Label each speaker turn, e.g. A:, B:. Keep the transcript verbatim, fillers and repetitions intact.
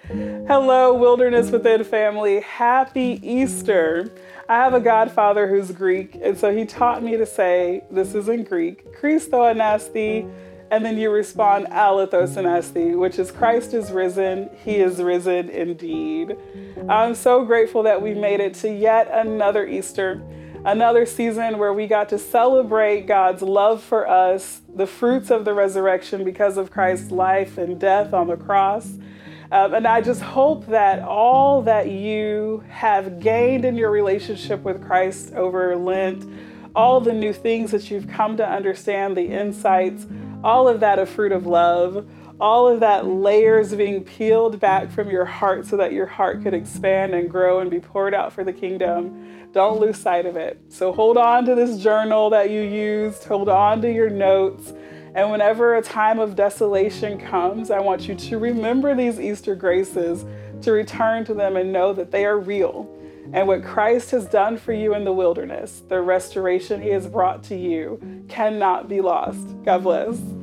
A: Hello, Wilderness Within family. Happy Easter. I have a godfather who's Greek, and so he taught me to say, this is in Greek, Christo anasti, and then you respond, alithos anasti, which is Christ is risen, he is risen indeed. I'm so grateful that we made it to yet another Easter, another season where we got to celebrate God's love for us, the fruits of the resurrection because of Christ's life and death on the cross. Um, and I just hope that all that you have gained in your relationship with Christ over Lent, all the new things that you've come to understand, the insights, all of that a fruit of love, all of that layers being peeled back from your heart so that your heart could expand and grow and be poured out for the kingdom. Don't lose sight of it. So hold on to this journal that you used, hold on to your notes. And whenever a time of desolation comes, I want you to remember these Easter graces, to return to them and know that they are real. And what Christ has done for you in the wilderness, the restoration he has brought to you, cannot be lost. God bless.